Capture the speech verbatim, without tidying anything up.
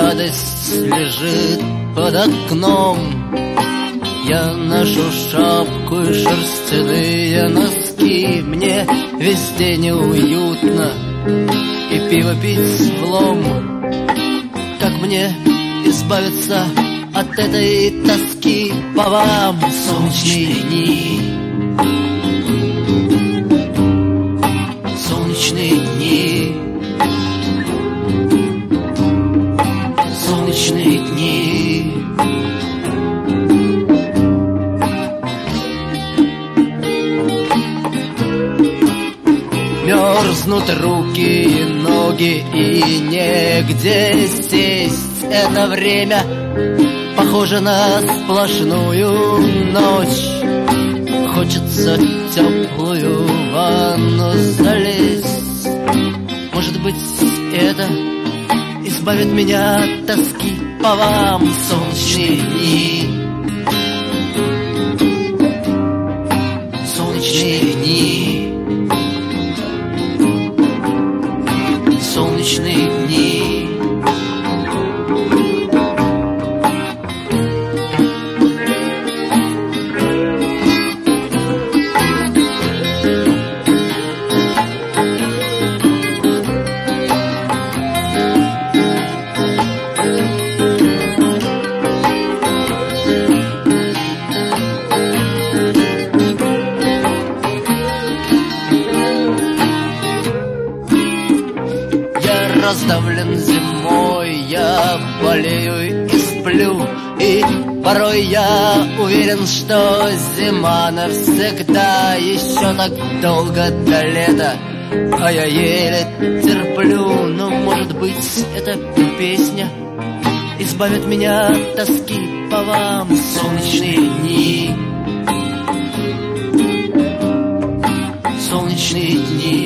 радость лежит под окном. Я ношу шапку и шерстяные носки. Мне везде неуютно и пиво пить влом. Как мне избавиться от этой тоски по вам, солнечные дни? Солнечные дни, солнечные дни. Мерзнут руки и ноги, и негде сесть. Это время похоже на сплошную ночь. Хочется в теплую ванну залезть. Может быть, это избавит меня от тоски по вам, солнечные дни. Солнечные дни, солнечные дни. Раздавлен зимой, я болею и сплю. И порой я уверен, что зима навсегда. Еще так долго до лета, а я еле терплю. Но может быть эта песня избавит меня от тоски по вам, солнечные дни. Солнечные дни.